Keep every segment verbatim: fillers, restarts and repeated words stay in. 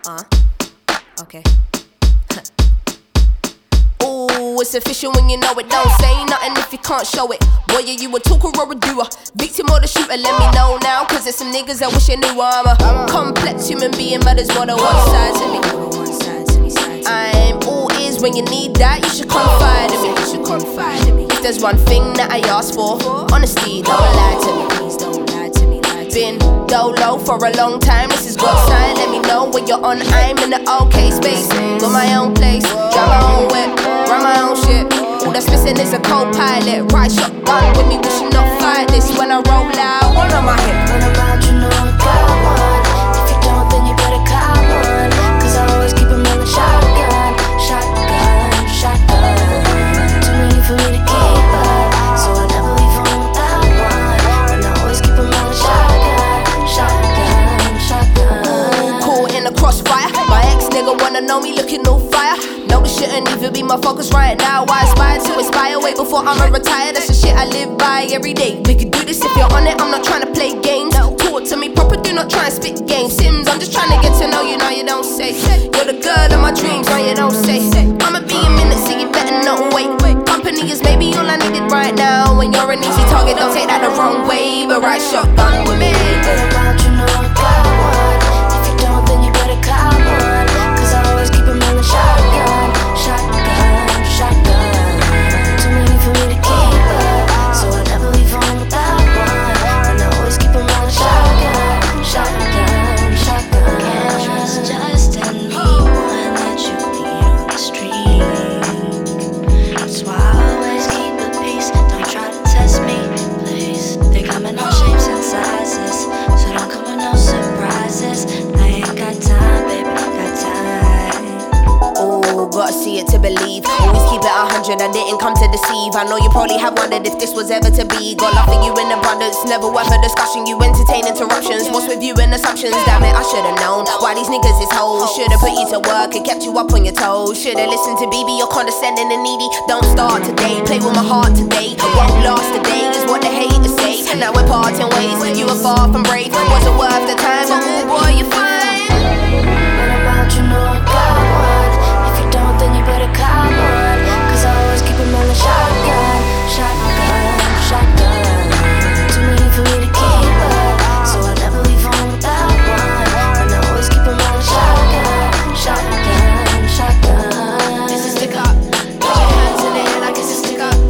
Uh, okay. Ooh, it's official when you know it. Don't say nothing if you can't show it. Boy, are you a talker or a doer? Victim or the shooter? Let me know now, cause there's some niggas that wish I knew I'm a complex human being, but there's more than one side to me. I'm all ears when you need that. You should confide in me. You should confide in me. If there's one thing that I ask for, honesty, don't lie to me. Please don't lie to me. Been dolo for a long time. This is God's sign. Let me know when you're on. I'm in the okay space. Got my own place, drive my own whip, run my own shit. All that's missing is a co-pilot. Ride shotgun with me, we should not fight this. When I roll out, one on my hip. Run around, you know I got one. If you don't, then you better cop one. Cause I always keep 'em in the shotgun, shotgun, shotgun. Too many for me to keep up, so I never leave home without one. And I always keep 'em in the shotgun, shotgun, shotgun. Ooh, caught in a crossfire. My ex nigga wanna know me looking all fire. No, this shouldn't even be my focus right now. I aspire to inspire way before I'ma retire. That's the shit I live by every day. We could do this if you're on it. I'm not trying to play games. Talk to me proper, do not try and spit games. Sims, I'm just trying to get to know you. Now you don't say. You're the girl of my dreams. Now you don't say. I'ma be a minute, so you better not wait. Company is maybe all I needed right now. When you're an easy target, don't take that the wrong way. But right shotgun with me. Run around, you know I got one. If you don't, then you better cop one. Cause I always keep 'em in the shotgun, shotgun, shotgun. Too many for me to keep up, so I never leave home without one. And I always keep 'em in the shotgun, shotgun, shotgun. It's just anyone that you meet on the street. That's why I always keep the peace. Don't try to test me, please. They come in all shapes and sizes, so don't come with no surprises. I ain't got time, baby, got time. Oh, gotta see it to believe. Always keep it a hundred, I didn't come to deceive. I know you probably have wondered if this was ever to be. Got love for you in abundance, never worth a discussion. You entertain interruptions, what's with you and assumptions? Damn it, I should've known why these niggas is hoes. Should've put you to work and kept you up on your toes. Should've listened to B B, you're condescending and needy. Don't start today, play with my heart today. Won't last today is what the haters say. Now we're parting ways, you were far from brave. Wasn't worth the time, but ooh boy, you're fine. Run around, you know I got one. If you don't, then you better cop one. Cause I always keep 'em in the shotgun, shotgun, shotgun. Too many for me to keep up, so I never leave home without one. And I always keep 'em in the shotgun, shotgun, shotgun. It's a stick up. Put your hands in the air like it's a stick up.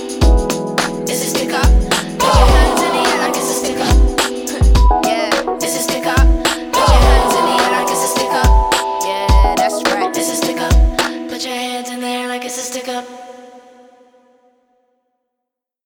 It's a stick up. Put your hands in the air like it's a stick up. Yeah, it's a stick up. Put your hands in the air like it's a stick up. Yeah, that's right. It's a stick up. Put your hands in there like it's a stick up.